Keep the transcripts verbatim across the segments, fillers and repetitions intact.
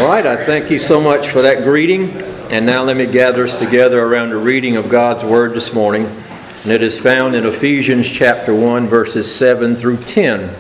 All right, I thank you so much for that greeting. And now let me gather us together around a reading of God's Word this morning. And it is found in Ephesians chapter one, verses seven through ten.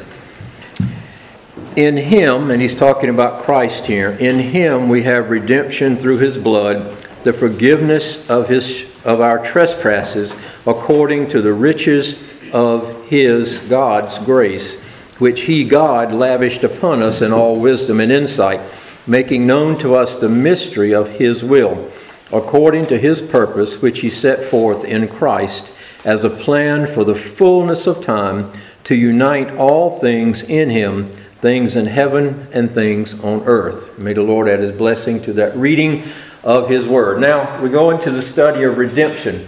In Him, and he's talking about Christ here, in Him we have redemption through His blood, the forgiveness of His of our trespasses, according to the riches of His, God's grace, which He, God, lavished upon us in all wisdom and insight, making known to us the mystery of His will, according to His purpose, which He set forth in Christ, as a plan for the fullness of time, to unite all things in Him, things in heaven and things on earth. May the Lord add His blessing to that reading of His Word. Now, we go into the study of redemption.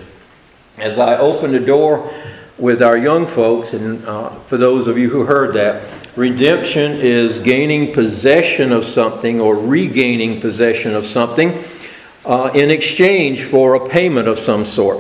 As I open the door with our young folks, and uh, for those of you who heard that, redemption is gaining possession of something or regaining possession of something uh, in exchange for a payment of some sort.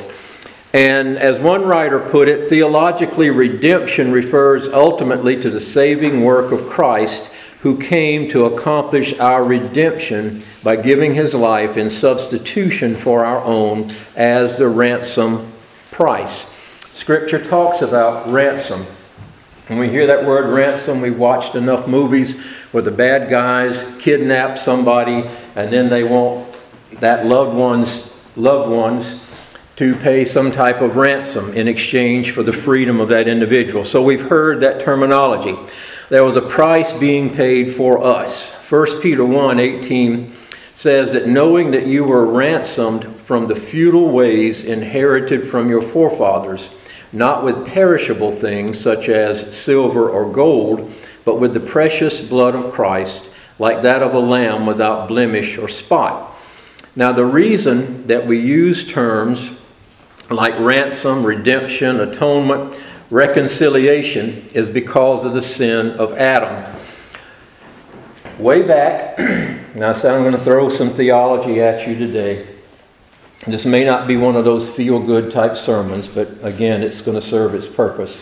And as one writer put it, theologically, redemption refers ultimately to the saving work of Christ, who came to accomplish our redemption by giving His life in substitution for our own as the ransom price. Scripture talks about ransom. When we hear that word ransom, we've watched enough movies where the bad guys kidnap somebody and then they want that loved one's loved ones to pay some type of ransom in exchange for the freedom of that individual. So we've heard that terminology. There was a price being paid for us. First Peter one eighteen says that knowing that you were ransomed from the futile ways inherited from your forefathers, not with perishable things such as silver or gold, but with the precious blood of Christ, like that of a lamb without blemish or spot. Now, the reason that we use terms like ransom, redemption, atonement, reconciliation is because of the sin of Adam. Way back, now so I'm going to throw some theology at you today. This may not be one of those feel-good type sermons, but again, it's going to serve its purpose.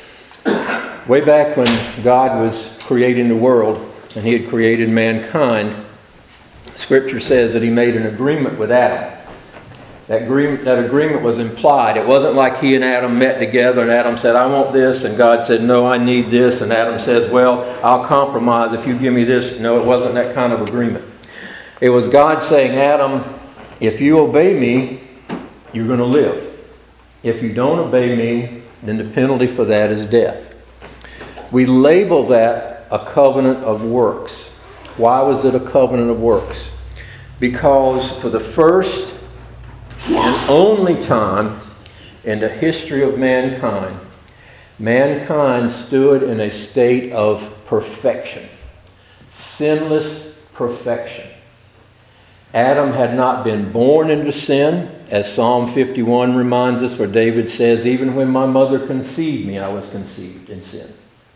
Way back when God was creating the world and He had created mankind, Scripture says that He made an agreement with Adam. That agreement, that agreement was implied. It wasn't like he and Adam met together and Adam said, I want this, and God said, no, I need this, and Adam says, well, I'll compromise if you give me this. No, it wasn't that kind of agreement. It was God saying, Adam, if you obey me, you're going to live. If you don't obey me, then the penalty for that is death. We label that a covenant of works. Why was it a covenant of works? Because for the first and only time in the history of mankind, mankind stood in a state of perfection. Sinless perfection. Adam had not been born into sin, as Psalm fifty-one reminds us, where David says, even when my mother conceived me, I was conceived in sin.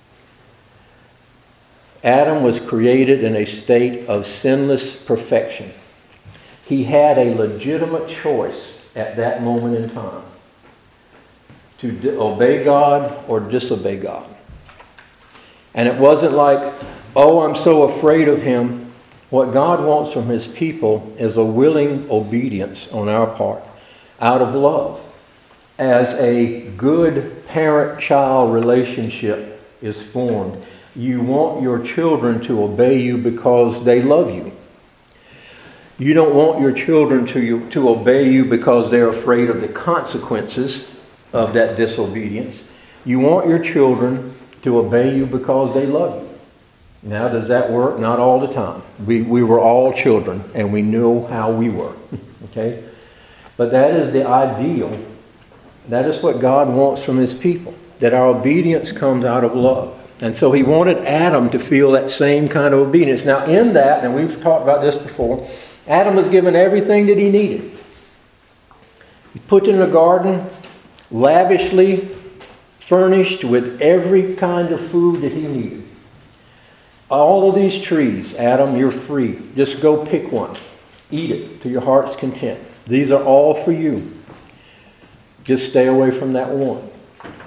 Adam was created in a state of sinless perfection. He had a legitimate choice at that moment in time to d- obey God or disobey God. And it wasn't like, oh, I'm so afraid of Him. What God wants from His people is a willing obedience on our part, out of love, as a good parent-child relationship is formed. You want your children to obey you because they love you. You don't want your children to, you, to obey you because they're afraid of the consequences of that disobedience. You want your children to obey you because they love you. Now, does that work? Not all the time. We, we were all children, and we knew how we were. Okay? But that is the ideal. That is what God wants from His people, that our obedience comes out of love. And so He wanted Adam to feel that same kind of obedience. Now, in that, and we've talked about this before, Adam was given everything that he needed. He put in a garden, lavishly furnished with every kind of food that he needed. All of these trees, Adam, you're free. Just go pick one. Eat it to your heart's content. These are all for you. Just stay away from that one.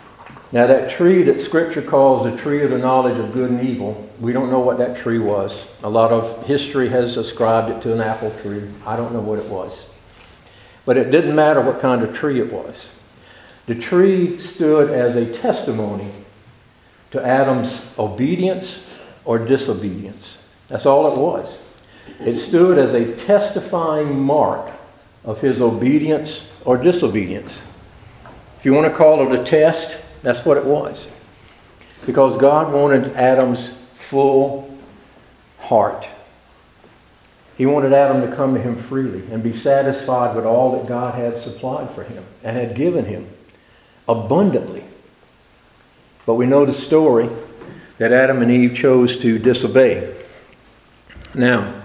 Now that tree that Scripture calls the tree of the knowledge of good and evil, we don't know what that tree was. A lot of history has ascribed it to an apple tree. I don't know what it was. But it didn't matter what kind of tree it was. The tree stood as a testimony to Adam's obedience or disobedience. That's all it was. It stood as a testifying mark of his obedience or disobedience. If you want to call it a test, that's what it was. Because God wanted Adam's full heart. He wanted Adam to come to him freely and be satisfied with all that God had supplied for him and had given him abundantly. But we know the story that Adam and Eve chose to disobey. Now,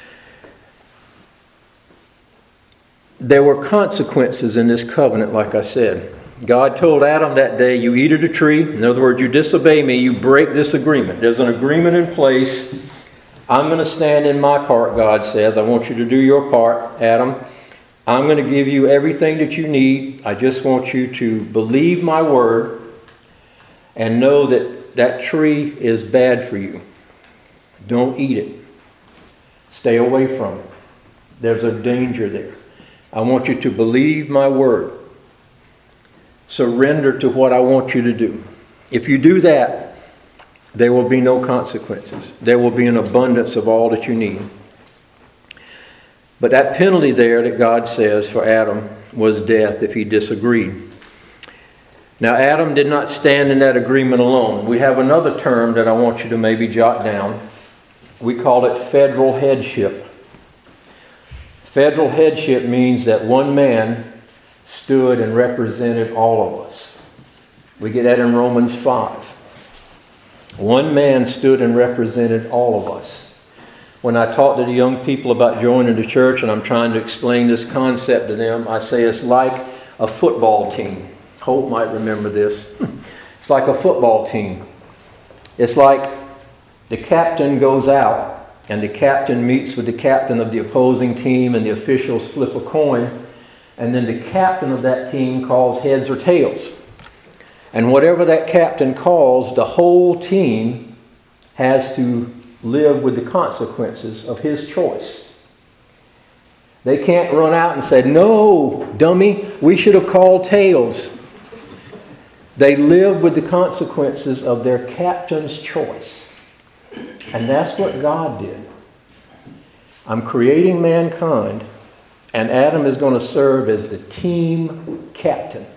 there were consequences in this covenant, like I said. God told Adam that day, you eat of the tree. In other words, you disobey me, you break this agreement. There's an agreement in place. I'm going to stand in my part, God says. I want you to do your part, Adam. I'm going to give you everything that you need. I just want you to believe my word and know that that tree is bad for you. Don't eat it. Stay away from it. There's a danger there. I want you to believe my word. Surrender to what I want you to do. If you do that, there will be no consequences. There will be an abundance of all that you need. But that penalty there that God says for Adam was death if he disagreed. Now, Adam did not stand in that agreement alone. We have another term that I want you to maybe jot down. We call it federal headship. Federal headship means that one man stood and represented all of us. We get that in Romans five. One man stood and represented all of us. When I talk to the young people about joining the church and I'm trying to explain this concept to them, I say it's like a football team. Holt might remember this. It's like a football team. It's like the captain goes out and the captain meets with the captain of the opposing team and the officials flip a coin. And then the captain of that team calls heads or tails. And whatever that captain calls, the whole team has to live with the consequences of his choice. They can't run out and say, no, dummy, we should have called tails. They live with the consequences of their captain's choice. And that's what God did. I'm creating mankind, and Adam is going to serve as the team captain.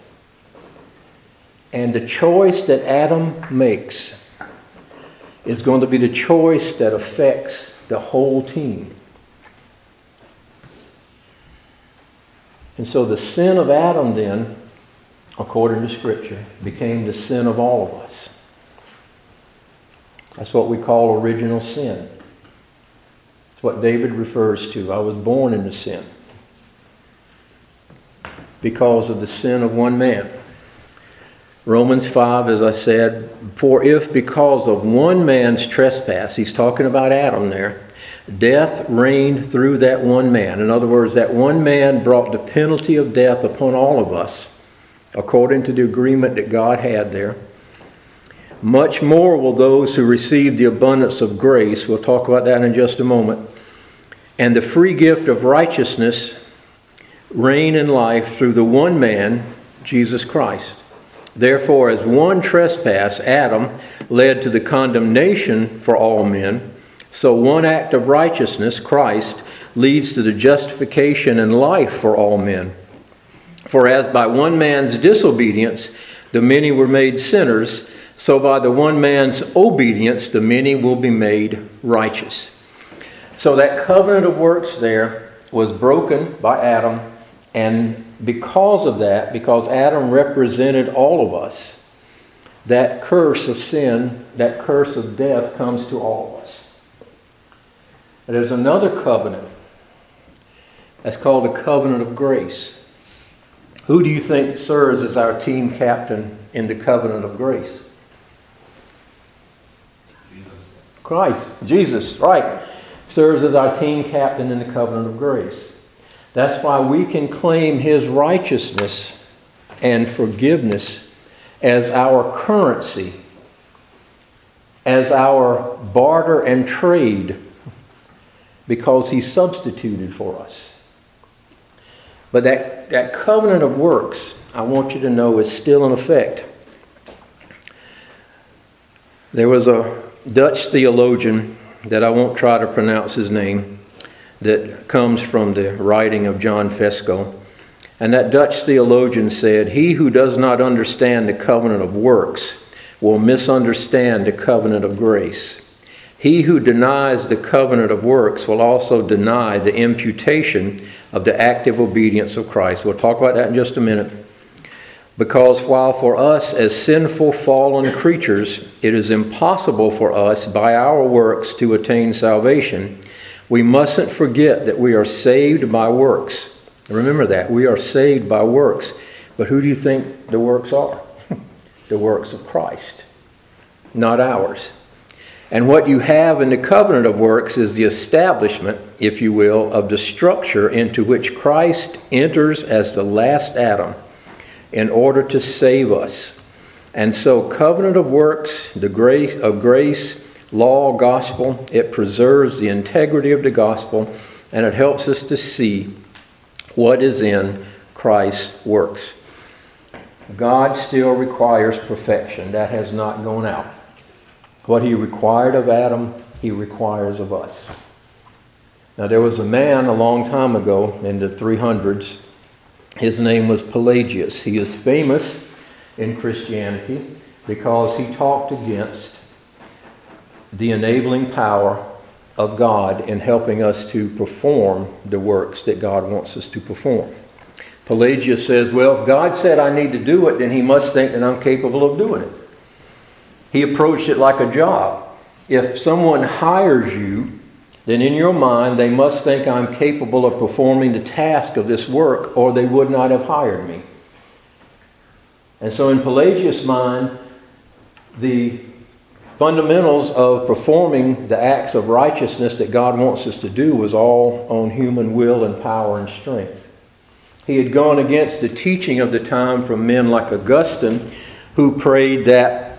And the choice that Adam makes is going to be the choice that affects the whole team. And so the sin of Adam then, according to Scripture, became the sin of all of us. That's what we call original sin. It's what David refers to. I was born into sin because of the sin of one man. Romans five, as I said, for if because of one man's trespass, he's talking about Adam there, death reigned through that one man. In other words, that one man brought the penalty of death upon all of us, according to the agreement that God had there. Much more will those who receive the abundance of grace, we'll talk about that in just a moment, and the free gift of righteousness reign in life through the one man, Jesus Christ. Therefore, as one trespass, Adam, led to the condemnation for all men, so one act of righteousness, Christ, leads to the justification and life for all men. For as by one man's disobedience the many were made sinners, so by the one man's obedience the many will be made righteous. So that covenant of works there was broken by Adam, and because of that, because Adam represented all of us, that curse of sin, that curse of death comes to all of us. And there's another covenant that's called the covenant of grace. Who do you think serves as our team captain in the covenant of grace? Jesus. Christ, Jesus, right, serves as our team captain in the covenant of grace. That's why we can claim his righteousness and forgiveness as our currency, as our barter and trade, because He substituted for us. But that, that covenant of works, I want you to know, is still in effect. There was a Dutch theologian that I won't try to pronounce his name, that comes from the writing of John Fesco. And that Dutch theologian said, "He who does not understand the covenant of works will misunderstand the covenant of grace. He who denies the covenant of works will also deny the imputation of the active obedience of Christ." We'll talk about that in just a minute. Because while for us as sinful fallen creatures it is impossible for us by our works to attain salvation, we mustn't forget that we are saved by works. Remember that. We are saved by works. But who do you think the works are? The works of Christ, not ours. And what you have in the covenant of works is the establishment, if you will, of the structure into which Christ enters as the last Adam in order to save us. And so covenant of works, the grace of grace, law, gospel, it preserves the integrity of the gospel, and it helps us to see what is in Christ's works. God still requires perfection. That has not gone out. What He required of Adam, He requires of us. Now there was a man a long time ago in the three hundreds. His name was Pelagius. He is famous in Christianity because he talked against the enabling power of God in helping us to perform the works that God wants us to perform. Pelagius says, well, if God said I need to do it, then He must think that I'm capable of doing it. He approached it like a job. If someone hires you, then in your mind they must think I'm capable of performing the task of this work, or they would not have hired me. And so in Pelagius' mind, the fundamentals of performing the acts of righteousness that God wants us to do was all on human will and power and strength. He had gone against the teaching of the time from men like Augustine, who prayed that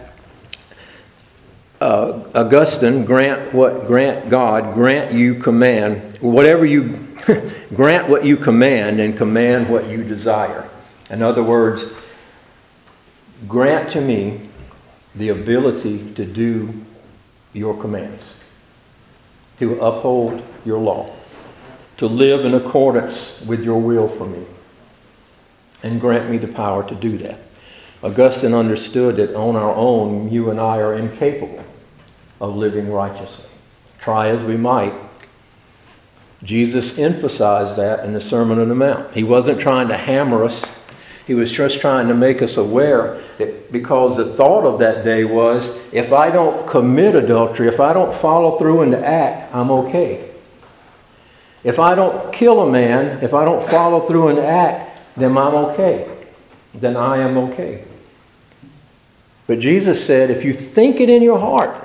Uh, Augustine, grant what grant God, grant you command, whatever you grant what you command and command what you desire. In other words, grant to me the ability to do your commands, to uphold your law, to live in accordance with your will for me, and grant me the power to do that. Augustine understood that on our own, you and I are incapable of living righteously. Try as we might. Jesus emphasized that in the Sermon on the Mount. He wasn't trying to hammer us. He was just trying to make us aware that, because the thought of that day was, if I don't commit adultery, if I don't follow through in the act, I'm okay. If I don't kill a man, if I don't follow through in the act, then I'm okay. Then I am okay. But Jesus said, if you think it in your heart,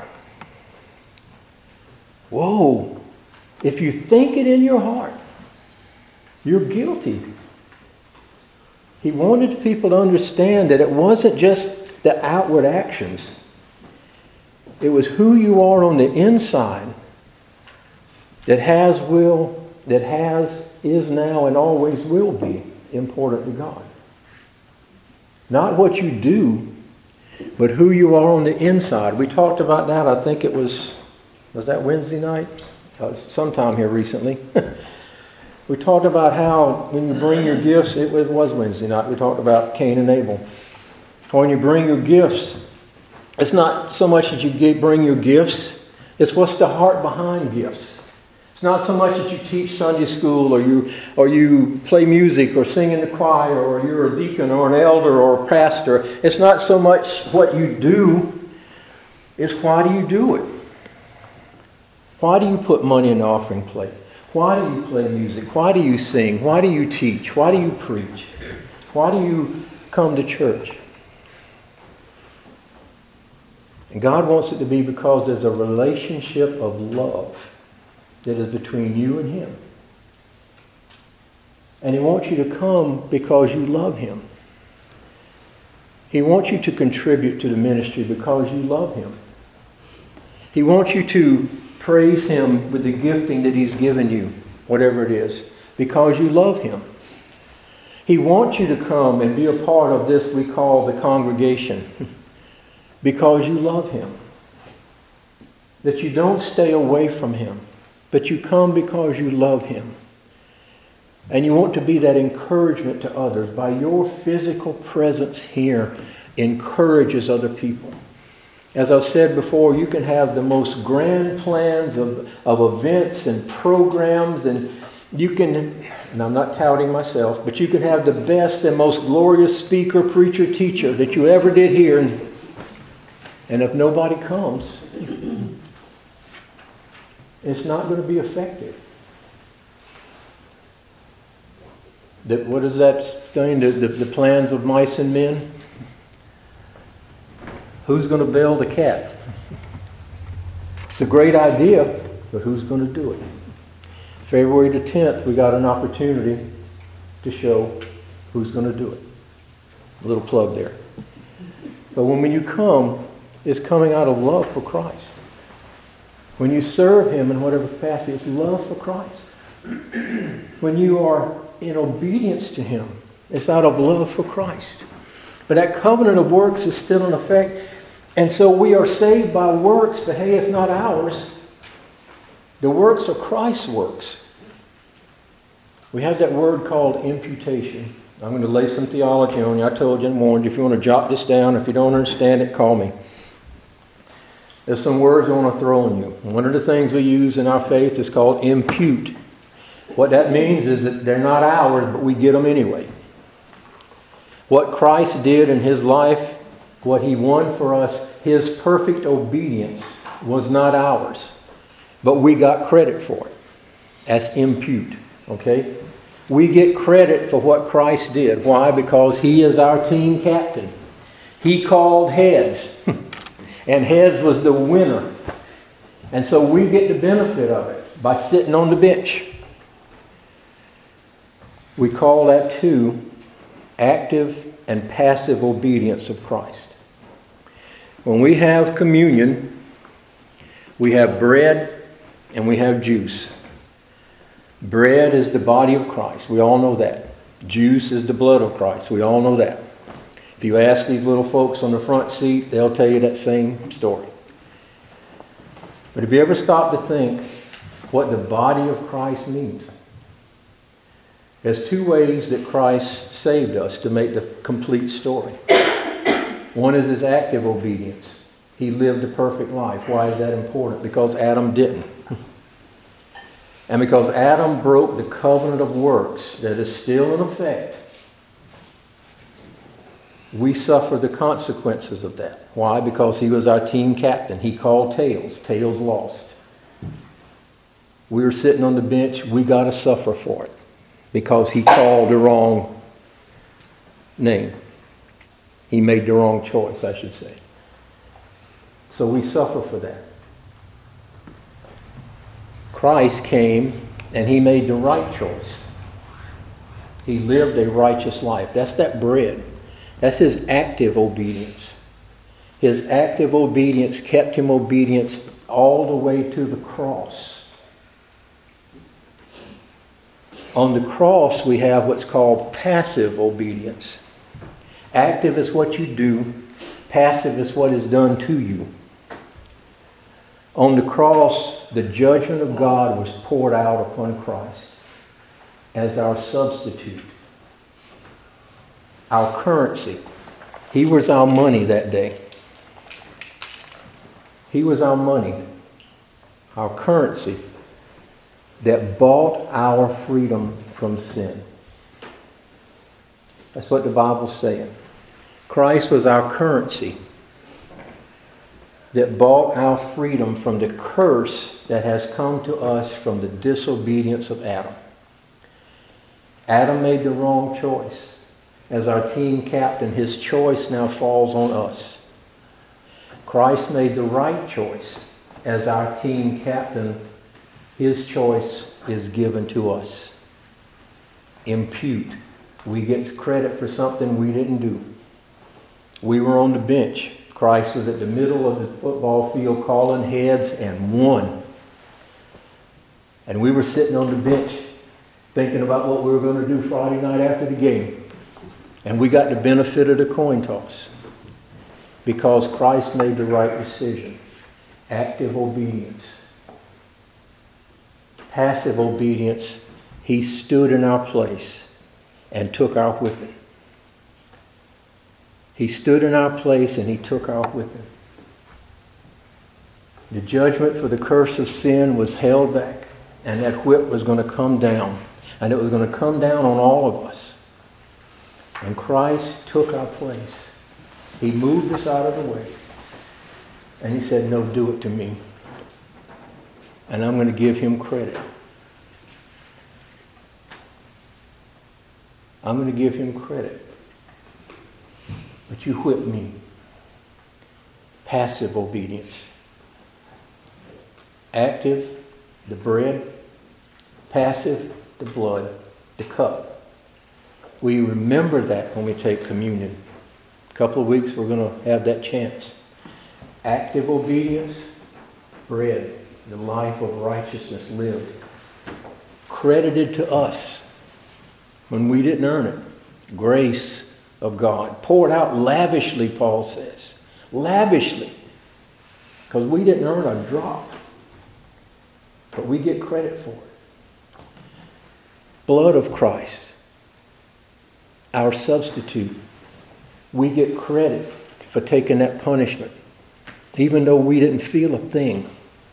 whoa, if you think it in your heart, you're guilty. He wanted people to understand that it wasn't just the outward actions. It was who you are on the inside that has will, that has, is now, and always will be important to God. Not what you do, but who you are on the inside. We talked about that, I think it was, was that Wednesday night? Uh, sometime here recently. We talked about how when you bring your gifts, it was Wednesday night, we talked about Cain and Abel. When you bring your gifts, it's not so much that you bring your gifts, it's what's the heart behind gifts. It's not so much that you teach Sunday school or you or you play music or sing in the choir or you're a deacon or an elder or a pastor. It's not so much what you do, it's why do you do it? Why do you put money in the offering plate? Why do you play music? Why do you sing? Why do you teach? Why do you preach? Why do you come to church? And God wants it to be because there's a relationship of love that is between you and Him. And He wants you to come because you love Him. He wants you to contribute to the ministry because you love Him. He wants you to praise Him with the gifting that He's given you, whatever it is, because you love Him. He wants you to come and be a part of this we call the congregation because you love Him. That you don't stay away from Him, but you come because you love Him. And you want to be that encouragement to others. By your physical presence here, encourages other people. As I've said before, you can have the most grand plans of, of events and programs, and you can, and I'm not touting myself, but you can have the best and most glorious speaker, preacher, teacher that you ever did hear. And, and if nobody comes, it's not going to be effective. That, what is that saying? The, the, the plans of mice and men? Who's going to bail the cat? It's a great idea, but who's going to do it? February the tenth, we got an opportunity to show who's going to do it. A little plug there. But when, when you come, it's coming out of love for Christ. When you serve Him in whatever capacity, it's love for Christ. When you are in obedience to Him, it's out of love for Christ. But that covenant of works is still in effect. And so we are saved by works, but hey, it's not ours. The works are Christ's works. We have that word called imputation. I'm going to lay some theology on you. I told you and warned you. If you want to jot this down, if you don't understand it, call me. There's some words I want to throw on you. One of the things we use in our faith is called impute. What that means is that they're not ours, but we get them anyway. What Christ did in His life, what He won for us, His perfect obedience was not ours. But we got credit for it. That's impute. Okay? We get credit for what Christ did. Why? Because He is our team captain. He called heads. And heads was the winner. And so we get the benefit of it by sitting on the bench. We call that too active and passive obedience of Christ. When we have communion, we have bread and we have juice. Bread is the body of Christ. We all know that. Juice is the blood of Christ. We all know that. If you ask these little folks on the front seat, they'll tell you that same story. But have you ever stopped to think what the body of Christ means? There's two ways that Christ saved us to make the complete story. One is His active obedience. He lived a perfect life. Why is that important? Because Adam didn't. And because Adam broke the covenant of works that is still in effect, we suffer the consequences of that. Why? Because he was our team captain. He called tails. Tails lost. We were sitting on the bench. We got to suffer for it because he called the wrong name. He made the wrong choice, I should say. So we suffer for that. Christ came and He made the right choice. He lived a righteous life. That's that bread. That's His active obedience. His active obedience kept Him obedience all the way to the cross. On the cross we have what's called passive obedience. Active is what you do. Passive is what is done to you. On the cross, the judgment of God was poured out upon Christ as our substitute. Our currency. He was our money that day. He was our money, our currency that bought our freedom from sin. That's what the Bible's saying. Christ was our currency that bought our freedom from the curse that has come to us from the disobedience of Adam. Adam made the wrong choice. As our team captain, his choice now falls on us. Christ made the right choice. As our team captain, his choice is given to us. Impute. We get credit for something we didn't do. We were on the bench. Christ was at the middle of the football field calling heads and won. And we were sitting on the bench thinking about what we were going to do Friday night after the game. And we got the benefit of the coin toss because Christ made the right decision. Active obedience. Passive obedience. He stood in our place and took our whipping. He stood in our place and He took our whipping. The judgment for the curse of sin was held back, and that whip was going to come down. And it was going to come down on all of us. And Christ took our place. He moved us out of the way. And He said, no, do it to me. And I'm going to give Him credit. I'm going to give Him credit. But you whipped me. Passive obedience. Active, the bread. Passive, the blood, the cup. We remember that when we take communion. A couple of weeks we're going to have that chance. Active obedience, bread, the life of righteousness lived. Credited to us when we didn't earn it. Grace of God. Poured out lavishly, Paul says. Lavishly. Because we didn't earn a drop. But we get credit for it. Blood of Christ. Our substitute. We get credit for taking that punishment. Even though we didn't feel a thing.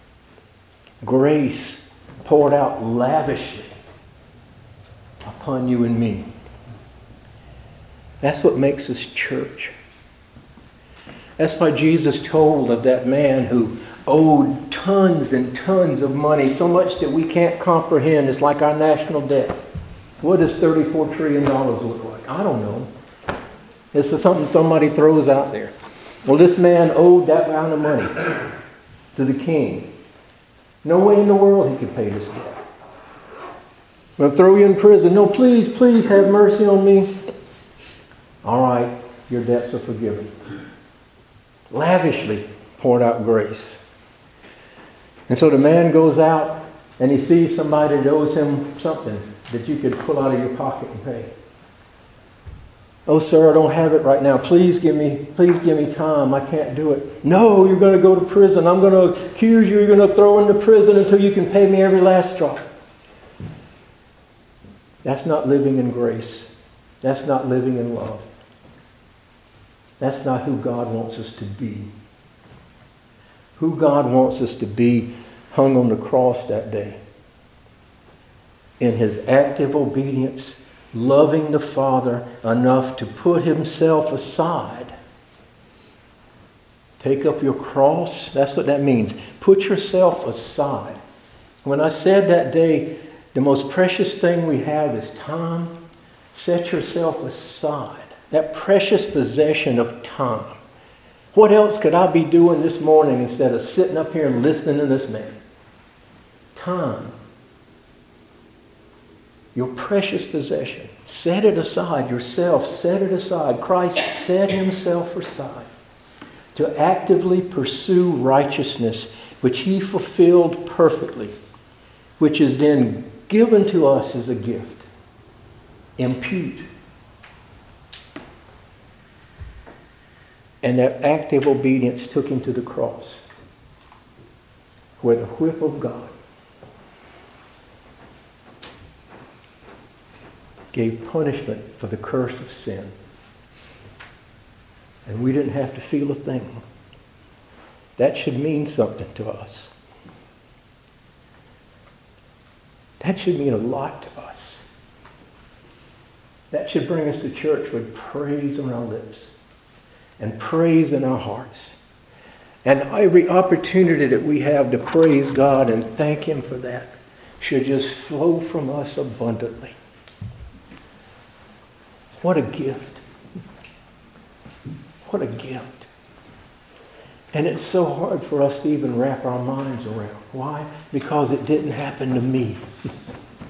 Grace poured out lavishly upon you and me. That's what makes us church. That's why Jesus told of that man who owed tons and tons of money, so much that we can't comprehend. It's like our national debt. What does thirty-four trillion dollars look like? I don't know. It's something somebody throws out there. Well, this man owed that amount of money to the king. No way in the world he could pay this debt. I'm going to throw you in prison. No, please, please have mercy on me. All right, your debts are forgiven. Lavishly poured out grace. And so the man goes out and he sees somebody that owes him something that you could pull out of your pocket and pay. Oh, sir, I don't have it right now. Please give me, please give me time. I can't do it. No, you're going to go to prison. I'm going to accuse you. You're going to throw into prison until you can pay me every last drop. That's not living in grace. That's not living in love. That's not who God wants us to be. Who God wants us to be hung on the cross that day. In His active obedience, loving the Father enough to put Himself aside. Take up your cross. That's what that means. Put yourself aside. When I said that day, the most precious thing we have is time. Set yourself aside. That precious possession of time. What else could I be doing this morning instead of sitting up here and listening to this man? Time. Your precious possession. Set it aside yourself. Set it aside. Christ set Himself aside to actively pursue righteousness, which He fulfilled perfectly, which is then given to us as a gift. Impute. And that active obedience took Him to the cross, where the whip of God gave punishment for the curse of sin. And we didn't have to feel a thing. That should mean something to us. That should mean a lot to us. That should bring us to church with praise on our lips and praise in our hearts. And every opportunity that we have to praise God and thank Him for that should just flow from us abundantly. What a gift. What a gift. And it's so hard for us to even wrap our minds around. Why? Because it didn't happen to me.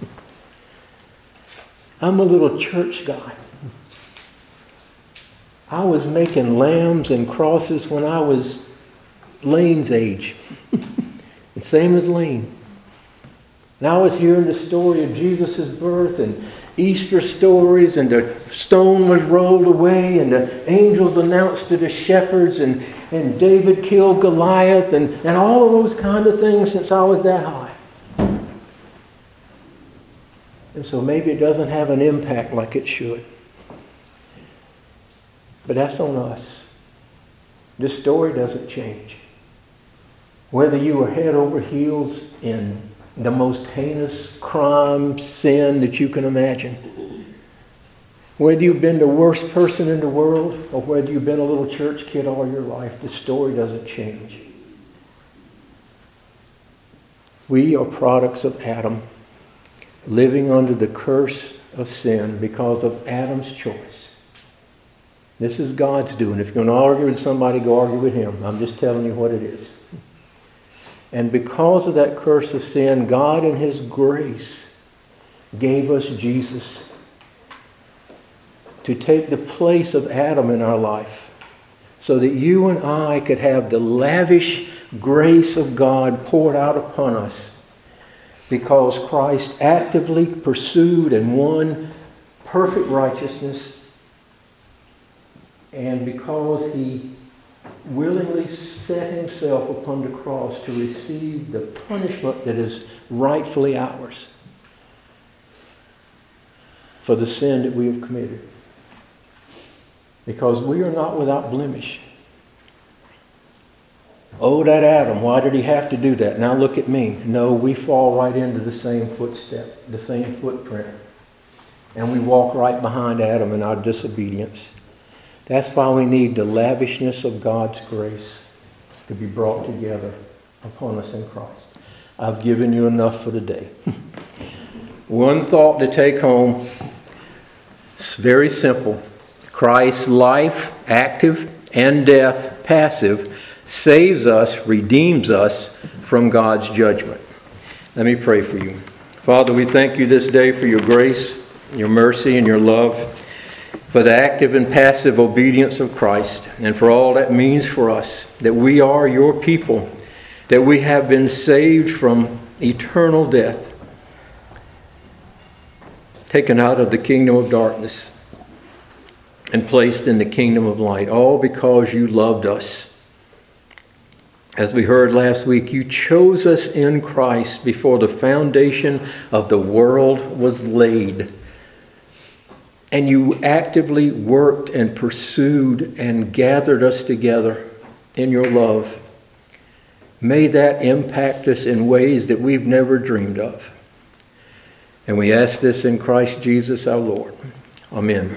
I'm a little church guy. I was making lambs and crosses when I was Lane's age. The same as Lane. And I was hearing the story of Jesus' birth and Easter stories, and the stone was rolled away, and the angels announced to the shepherds, and, and David killed Goliath, and, and all of those kind of things since I was that high. And so maybe it doesn't have an impact like it should. But that's on us. This story doesn't change. Whether you were head over heels in the most heinous crime, sin that you can imagine, whether you've been the worst person in the world, or whether you've been a little church kid all your life, the story doesn't change. We are products of Adam, living under the curse of sin because of Adam's choice. This is God's doing. If you're going to argue with somebody, go argue with him. I'm just telling you what it is. And because of that curse of sin, God in His grace gave us Jesus to take the place of Adam in our life, so that you and I could have the lavish grace of God poured out upon us, because Christ actively pursued and won perfect righteousness, and because He willingly set Himself upon the cross to receive the punishment that is rightfully ours for the sin that we have committed. Because we are not without blemish. Oh, that Adam, why did he have to do that? Now look at me. No, we fall right into the same footstep, the same footprint. And we walk right behind Adam in our disobedience. That's why we need the lavishness of God's grace to be brought together upon us in Christ. I've given you enough for today. One thought to take home. It's very simple. Christ's life, active, and death, passive, saves us, redeems us from God's judgment. Let me pray for you. Father, we thank you this day for your grace, your mercy, and your love, for the active and passive obedience of Christ, and for all that means for us, that we are your people, that we have been saved from eternal death, taken out of the kingdom of darkness, and placed in the kingdom of light, all because you loved us. As we heard last week, you chose us in Christ before the foundation of the world was laid. And you actively worked and pursued and gathered us together in your love. May that impact us in ways that we've never dreamed of. And we ask this in Christ Jesus our Lord. Amen.